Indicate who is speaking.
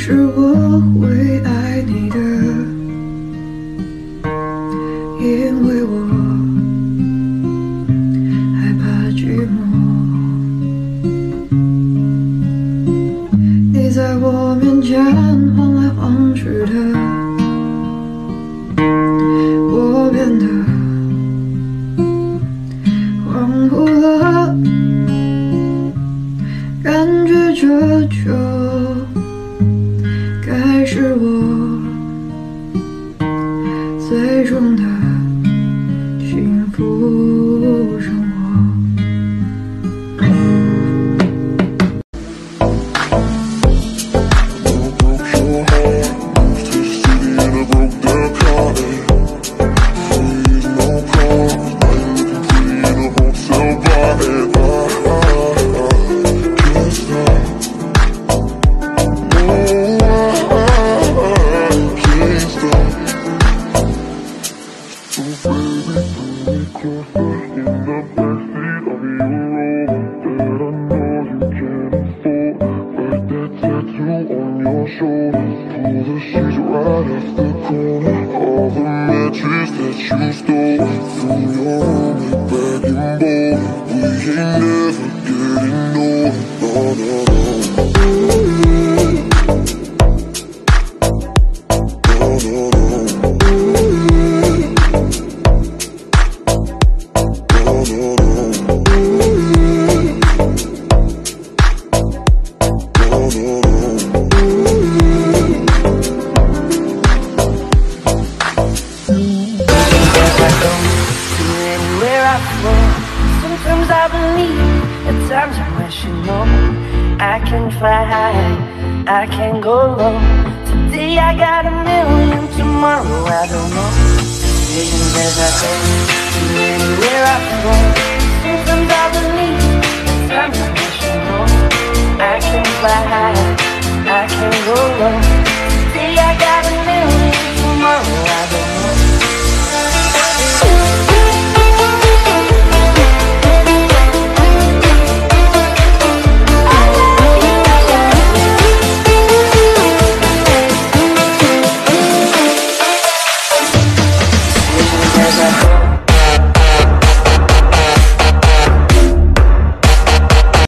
Speaker 1: 是我会爱你的，因为我害怕寂寞。你在我面前晃来晃去的，我变得恍惚了，感觉这就该是我最终的幸福生活。
Speaker 2: Sometimes I believe, at times I wish you know I can fly high, I can go low. Today I got a million, tomorrow I don't know. Decisions as I go, anywhere I go.